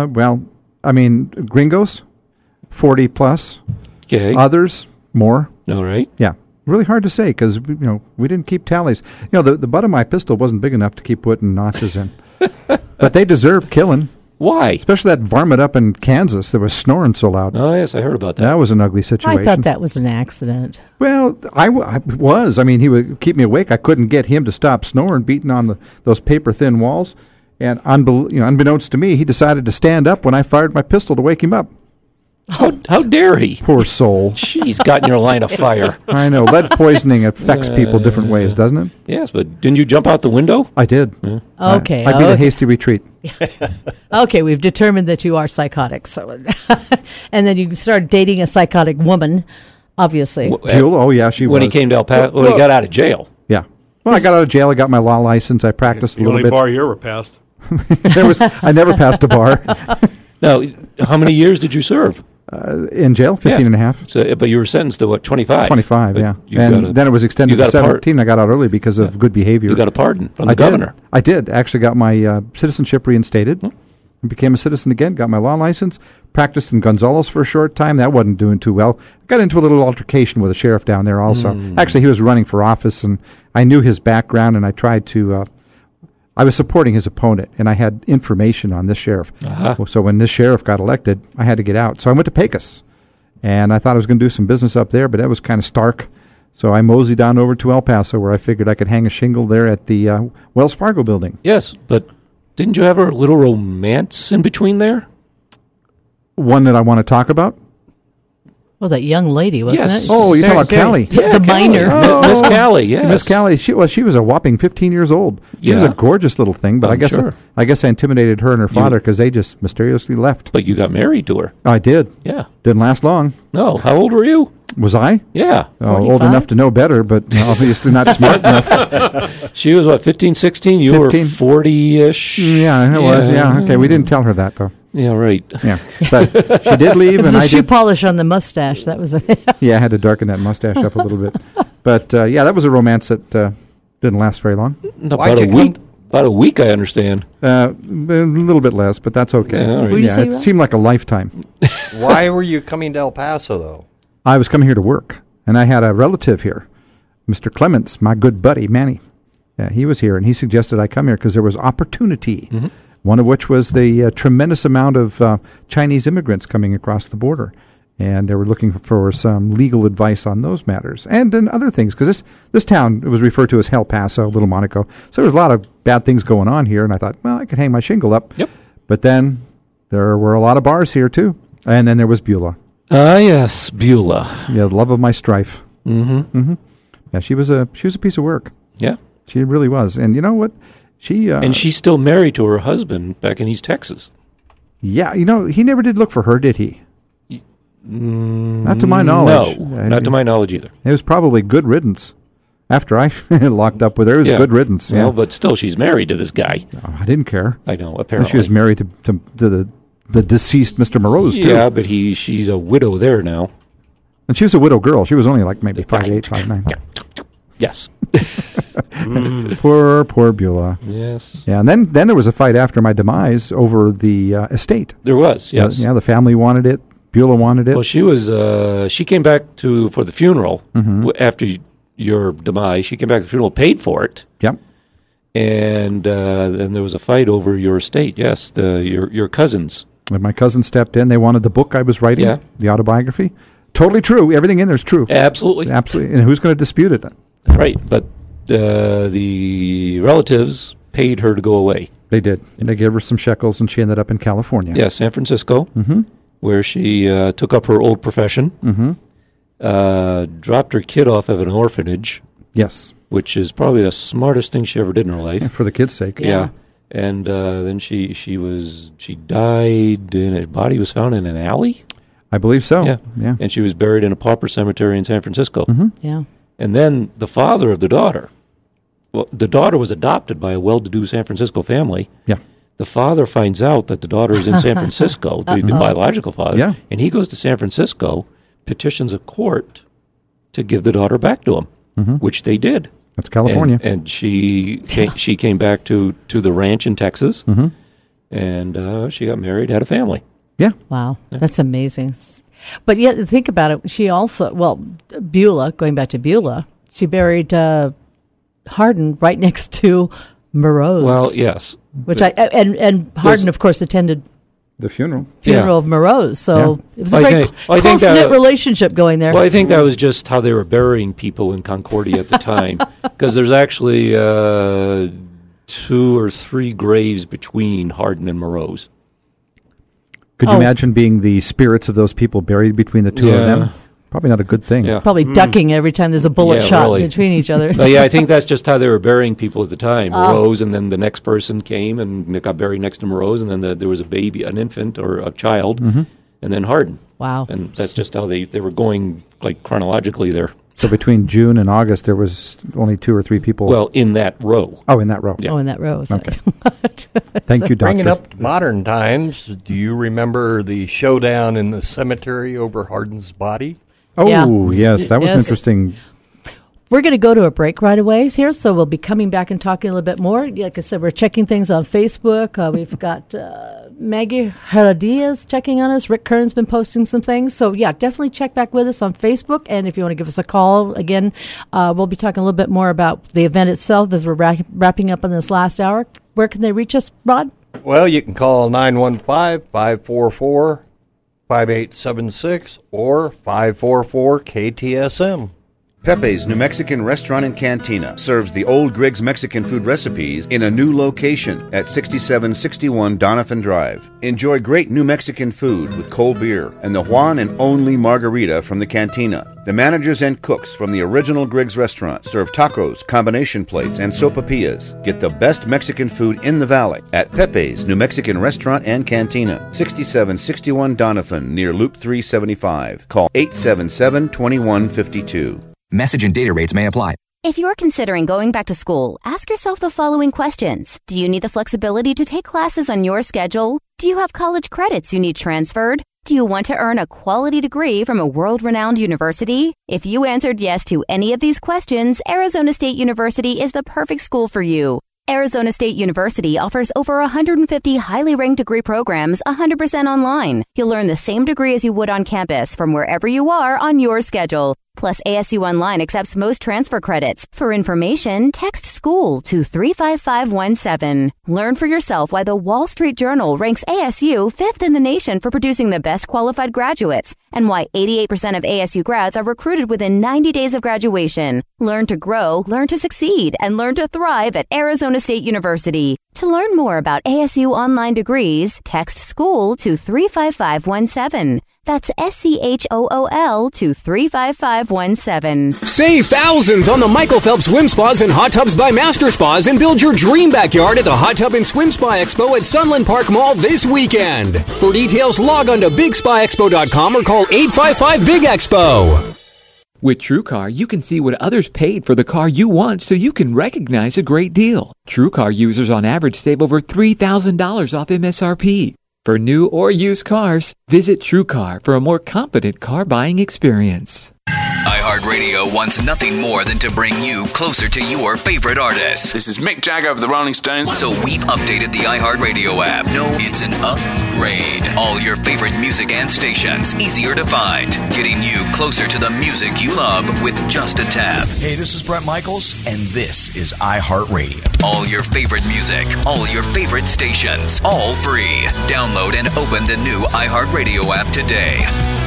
Gringos, 40 plus. Okay. Others, more. All right. Yeah. Really hard to say because we didn't keep tallies. The butt of my pistol wasn't big enough to keep putting notches in. But they deserved killing. Why? Especially that varmint up in Kansas that was snoring so loud. Oh, yes, I heard about that. That was an ugly situation. I thought that was an accident. Well, I was. He would keep me awake. I couldn't get him to stop snoring, beating on those paper-thin walls. And unbeknownst to me, he decided to stand up when I fired my pistol to wake him up. How dare he? Poor soul. He's got in your line of fire. I know. Lead poisoning affects people different ways, doesn't it? Yes, but didn't you jump out the window? I did. Okay. I beat a hasty retreat. Okay, we've determined that you are psychotic. So, and then you started dating a psychotic woman, obviously. Jill? Oh, yeah, she was. When he came to El Paso, when he got out of jail. Yeah. Well, I got out of jail. I got my law license. I practiced a The little only bit. bar you ever passed. I never passed a bar. Now, how many years did you serve? In jail, 15 and a half. So, but you were sentenced to what, 25? 25, But yeah. you And then it was extended to 17. I got out early because of good behavior. You got a pardon from the I governor. Did. I did. Actually got my citizenship reinstated. I became a citizen again, got my law license, practiced in Gonzales for a short time. That wasn't doing too well. Got into a little altercation with a sheriff down there also. Actually, he was running for office, and I knew his background, and I tried to... I was supporting his opponent, and I had information on this sheriff. So when this sheriff got elected, I had to get out. So I went to Pecos, and I thought I was going to do some business up there, but that was kind of stark. So I moseyed on over to El Paso, where I figured I could hang a shingle there at the Wells Fargo building. Yes, but didn't you have a little romance in between there? One that I want to talk about? Well, that young lady, wasn't it? Oh, you're talking about Callie. The minor. Miss Callie, yes. Miss Callie, she was a whopping 15 years old. She was a gorgeous little thing, but I'm sure. I guess I intimidated her and her father because they just mysteriously left. But you got married to her. I did. Yeah. Didn't last long. No. How old were you? Was I? Yeah. Old enough to know better, but obviously not smart enough. She was, what, 15, 16? You 15. were 40-ish? Yeah, I was. Yeah, okay. We didn't tell her that, though. Yeah, right. Yeah, but she did leave, It was and a I shoe did. polish on the mustache. That was Yeah, I had to darken that mustache up a little bit. But yeah, that was a romance that didn't last very long. About a week. About a week, I understand. A little bit less, but that's okay. Yeah, all right. What did you say, it Rob? seemed like a lifetime. Why were you coming to El Paso, though? I was coming here to work, and I had a relative here, Mr. Clements, my good buddy, Manny. Yeah, he was here, and he suggested I come here because there was opportunity, one of which was the tremendous amount of Chinese immigrants coming across the border. And they were looking for some legal advice on those matters and other things, because this town was referred to as El Paso, Little Monaco. So there was a lot of bad things going on here, and I thought, well, I could hang my shingle up. Yep. But then there were a lot of bars here, too. And then there was Beulah. Ah, yes, Beulah. Yeah, the love of my strife. Mm-hmm. Yeah, she was a piece of work. Yeah. She really was. And you know what? And she's still married to her husband back in East Texas. Yeah, he never did look for her, did he? Not to my knowledge. No, not to my knowledge either. It was probably good riddance. After I locked up with her, it was good riddance. Well, Yeah. but still, she's married to this guy. Oh, I didn't care. I know, apparently. She was married to the deceased Mr. Moroz, too. Yeah, but she's a widow there now. And she was a widow girl. She was only like maybe 5'8", 5'9". Yes. Poor Beulah. Yes. Yeah, and then there was a fight after my demise over the estate. There was, yes. Yeah, the family wanted it. Beulah wanted it. Well, she came back for the funeral after your demise. She came back to the funeral, paid for it. Yep. And then there was a fight over your estate. Yes, your cousins. And my cousin stepped in. They wanted the book I was writing, the autobiography. Totally true. Everything in there is true. Absolutely. Absolutely. And who's going to dispute it? Right, but the relatives paid her to go away. They did. And they gave her some shekels, and she ended up in California. Yeah, San Francisco, where she took up her old profession, dropped her kid off at an orphanage. Yes. Which is probably the smartest thing she ever did in her life. For the kids' sake. Yeah. And then she died, and her body was found in an alley? I believe so. Yeah. And she was buried in a pauper cemetery in San Francisco. Yeah. And then the father of the daughter, well, the daughter was adopted by a well-to-do San Francisco family. Yeah. The father finds out that the daughter is in San Francisco, the biological father, Yeah. and he goes to San Francisco, petitions a court to give the daughter back to him, which they did. That's California. And she came back to the ranch in Texas, and she got married, had a family. Yeah. Wow, that's amazing. But yet, think about it. She also, Beulah, going back to Beulah, she buried Hardin right next to Moroz. Well, yes. Which and Hardin, of course, attended the funeral of Moroz. So it was a I very think- I think close-knit that- relationship going there. Well, I think that was just how they were burying people in Concordia at the time, because there's actually 2 or 3 graves between Hardin and Moroz. Could you imagine being the spirits of those people buried between the two of them? Probably not a good thing. Yeah. Probably ducking every time there's a bullet shot between each other. I think that's just how they were burying people at the time. Rose, and then the next person came and got buried next to Rose, and then there was a baby, an infant or a child, and then Hardin. Wow. And that's just how they were going, like, chronologically there. So between June and August, there was only 2 or 3 people. Well, in that row. Oh, in that row. Yeah. Oh, in that row. Okay. Thank you, Doctor. Bringing up to modern times, do you remember the showdown in the cemetery over Hardin's body? Oh, yes. That was interesting. We're going to go to a break right away here, so we'll be coming back and talking a little bit more. Like I said, we're checking things on Facebook. We've got Maggie Herodias checking on us. Rick Kern's been posting some things. So, yeah, definitely check back with us on Facebook. And if you want to give us a call, again, we'll be talking a little bit more about the event itself as we're wrapping up on this last hour. Where can they reach us, Rod? Well, you can call 915-544-5876 or 544-KTSM. Pepe's New Mexican Restaurant and Cantina serves the old Griggs Mexican food recipes in a new location at 6761 Donovan Drive. Enjoy great New Mexican food with cold beer and the one and only margarita from the cantina. The managers and cooks from the original Griggs restaurant serve tacos, combination plates, and sopapillas. Get the best Mexican food in the valley at Pepe's New Mexican Restaurant and Cantina, 6761 Donovan, near Loop 375. Call 877-2152. Message and data rates may apply. If you're considering going back to school, ask yourself the following questions. Do you need the flexibility to take classes on your schedule? Do you have college credits you need transferred? Do you want to earn a quality degree from a world-renowned university? If you answered yes to any of these questions, Arizona State University is the perfect school for you. Arizona State University offers over 150 highly ranked degree programs 100% online. You'll learn the same degree as you would on campus from wherever you are on your schedule. Plus, ASU Online accepts most transfer credits. For information, text SCHOOL to 35517. Learn for yourself why the Wall Street Journal ranks ASU 5th in the nation for producing the best qualified graduates, and why 88% of ASU grads are recruited within 90 days of graduation. Learn to grow, learn to succeed, and learn to thrive at Arizona State University. To learn more about ASU Online degrees, text SCHOOL to 35517. That's SCHOOL to 35517. Save thousands on the Michael Phelps Swim Spas and Hot Tubs by Master Spas and build your dream backyard at the Hot Tub and Swim Spa Expo at Sunland Park Mall this weekend. For details, log on to BigSpaExpo.com or call 855-BIG-EXPO. With TrueCar, you can see what others paid for the car you want so you can recognize a great deal. TrueCar users on average save over $3,000 off MSRP. For new or used cars, visit TrueCar for a more confident car buying experience. iHeartRadio wants nothing more than to bring you closer to your favorite artists. This is Mick Jagger of the Rolling Stones. So we've updated the iHeartRadio app. No, it's an upgrade. All your favorite music and stations, easier to find. Getting you closer to the music you love with just a tap. Hey, this is Bret Michaels, and this is iHeartRadio. All your favorite music, all your favorite stations, all free. Download and open the new iHeartRadio app today.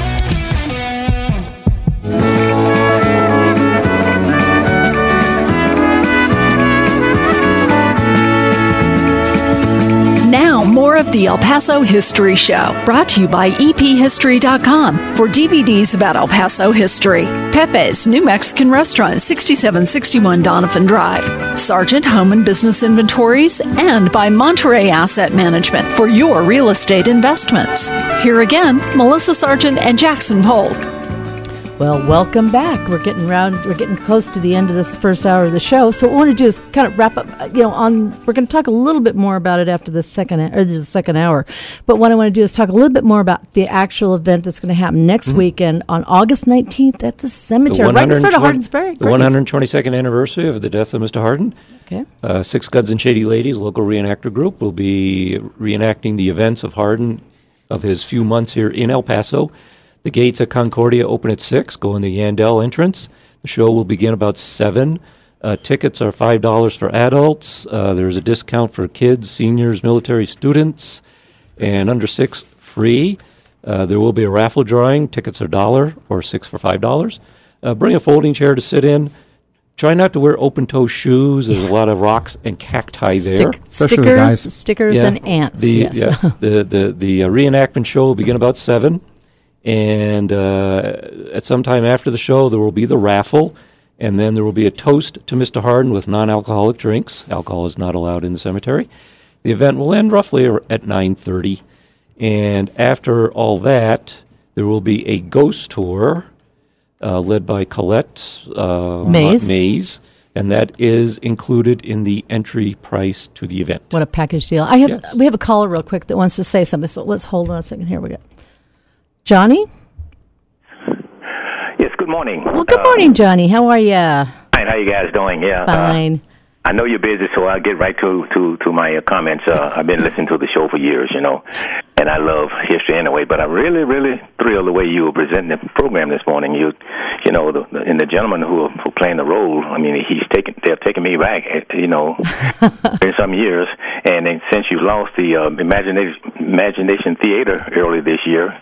Now, more of the El Paso History Show, brought to you by EPHistory.com for DVDs about El Paso history. Pepe's New Mexican Restaurant, 6761 Donovan Drive. Sargent Home and Business Inventories, and by Monterey Asset Management for your real estate investments. Here again, Melissa Sargent and Jackson Polk. Well, welcome back. We're getting close to the end of this first hour of the show. So what I want to do is kind of wrap up, we're going to talk a little bit more about it after the second hour. But what I want to do is talk a little bit more about the actual event that's going to happen next weekend on August 19th at the cemetery, right in front of Hardin's Ferry. The 122nd anniversary of the death of Mr. Hardin. Okay. Six Guns and Shady Ladies, local reenactor group, will be reenacting the events of Hardin of his few months here in El Paso. The gates at Concordia open at 6, go in the Yandell entrance. The show will begin about 7. Tickets are $5 for adults. There's a discount for kids, seniors, military students, and under 6, free. There will be a raffle drawing. Tickets are $1 or 6 for $5. Bring a folding chair to sit in. Try not to wear open-toe shoes. There's a lot of rocks and cacti there. Stickers, and ants. Yes. The reenactment show will begin about 7, and at some time after the show, there will be the raffle, and then there will be a toast to Mr. Hardin with non-alcoholic drinks. Alcohol is not allowed in the cemetery. The event will end roughly at 9:30, and after all that, there will be a ghost tour led by Colette Mays, and that is included in the entry price to the event. What a package deal. We have a caller real quick that wants to say something, so let's hold on a second. Here we go. Johnny? Yes, good morning. Well, good morning, Johnny. How are you? Fine, how you guys doing? Yeah, fine. I know you're busy, so I'll get right to my comments. I've been listening to the show for years, and I love history anyway, but I'm really, really thrilled the way you were presenting the program this morning. And the gentleman who playing the role, I mean, they're taking me back, in some years. And then since you lost the Imagination Theater early this year,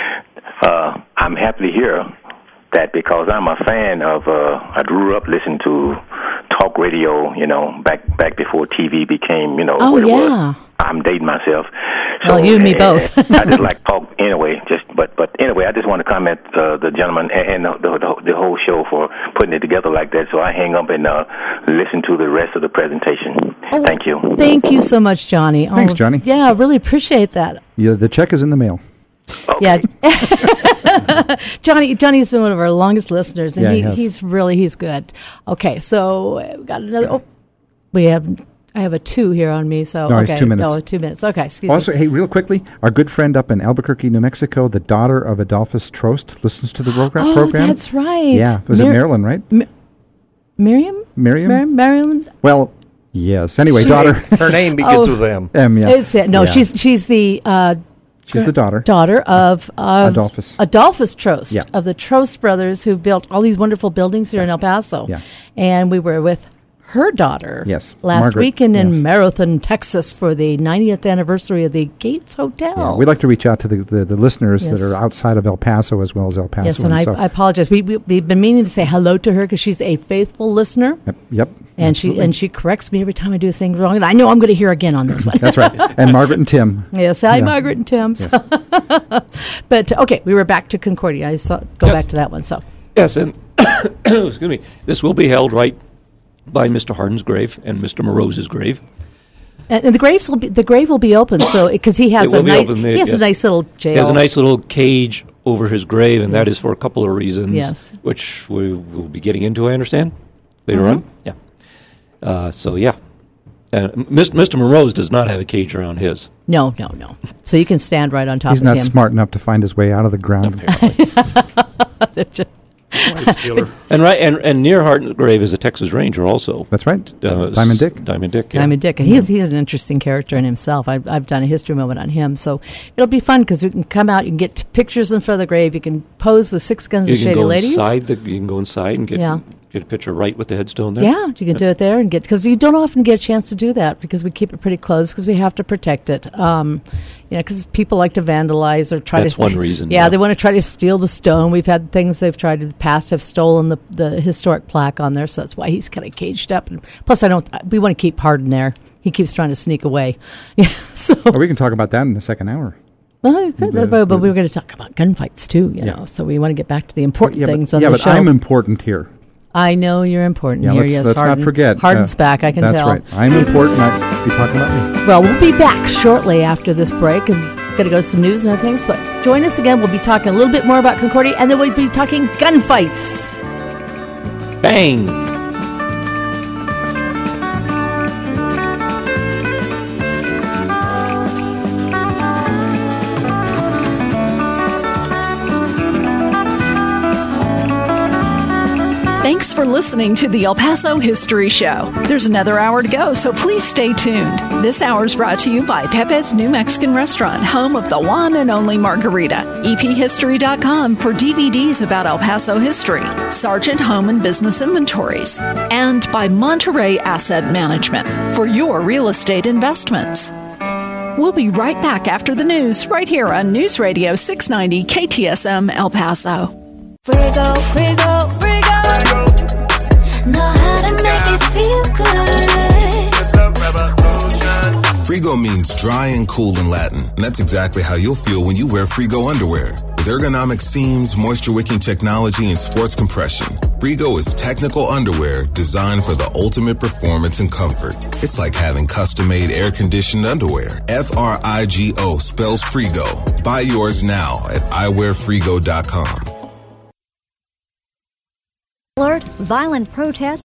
I'm happy to hear that because I'm a fan of, I grew up listening to talk radio, back before TV became, what it was. I'm dating myself. So, you and me both. I just like talk anyway. But anyway, I just want to comment the gentleman and the whole show for putting it together like that. So I hang up and listen to the rest of the presentation. Thank you. Thank you so much, Johnny. Thanks, Johnny. Yeah, I really appreciate that. Yeah, the check is in the mail. Okay. Yeah. Johnny's been one of our longest listeners, and he's good. Okay, so we got another. I have a 2 here on me, so no, it's 2 minutes. No, 2 minutes. Okay, excuse me. me. Hey, real quickly, our good friend up in Albuquerque, New Mexico, the daughter of Adolphus Trost, listens to the program. Oh, that's right. Yeah, was it Marilyn, right? Miriam? Marilyn? Well, yes. Anyway, daughter. Her name begins with M. M, yeah. It's it. No, yeah. She's the... She's the daughter of Adolphus Trost, of the Trost brothers who built all these wonderful buildings here in El Paso. Yeah. And we were with her daughter last Margaret, weekend in Marathon, Texas for the 90th anniversary of the Gates Hotel. Yeah, we'd like to reach out to the listeners that are outside of El Paso as well as El Paso. Yes, and I apologize. We've been meaning to say hello to her because she's a faithful listener. Yep. And absolutely. she corrects me every time I do thing wrong, and I know I'm going to hear again on this one. That's right. And Margaret and Tim. Yes, hi, Margaret and Tim. Yes. But okay, we were back to Concordia. Go back to that one. So yes, and excuse me. This will be held right by Mr. Hardin's grave and Mr. Morose's grave. And the grave will be open, so because he has a nice little jail. He has a nice little cage over his grave, and that is for a couple of reasons, which we will be getting into, I understand, later on. Yeah. Mr. Morose does not have a cage around his. No. So you can stand right on top of him. He's not smart enough to find his way out of the ground. And near Hardin's grave is a Texas Ranger also. That's right. Diamond Dick. Diamond Dick. Yeah. Diamond Dick. And he's an interesting character in himself. I've done a history moment on him. So it'll be fun because you can come out, you can get pictures in front of the grave, you can pose with 6 Guns and Shady Ladies. You can go inside and get a picture right with the headstone there. Yeah, you can do it there and because you don't often get a chance to do that because we keep it pretty close because we have to protect it. Because people like to vandalize or try to. That's one reason. Yeah, they want to try to steal the stone. We've had things they've tried in the past have stolen the historic plaque on there, so that's why he's kind of caged up. And plus, we want to keep Hardin there. He keeps trying to sneak away. Yeah, so we can talk about that in the second hour. Well, but we were going to talk about gunfights too, you know. So we want to get back to the important things on the show. Yeah, but I'm important here. I know you're important here. Let's not forget. Hardin's back, I can tell. That's right. I'm important. You're talking about me. Well, we'll be back shortly after this break and going to go to some news and other things. But join us again. We'll be talking a little bit more about Concordia, and then we'll be talking gunfights. Bang! Thanks for listening to the El Paso History Show. There's another hour to go, so please stay tuned. This hour is brought to you by Pepe's New Mexican Restaurant, home of the one and only margarita. EPHistory.com for DVDs about El Paso history. Sargent Home and Business Inventories. And by Monterey Asset Management for your real estate investments. We'll be right back after the news, right here on News Radio 690 KTSM El Paso. Frigo. Know how feel good. Frigo means dry and cool in Latin, and that's exactly how you'll feel when you wear Frigo underwear. With ergonomic seams, moisture-wicking technology, and sports compression, Frigo is technical underwear designed for the ultimate performance and comfort. It's like having custom-made air-conditioned underwear. Frigo spells Frigo. Buy yours now at iwearfrigo.com. Alert, violent protests.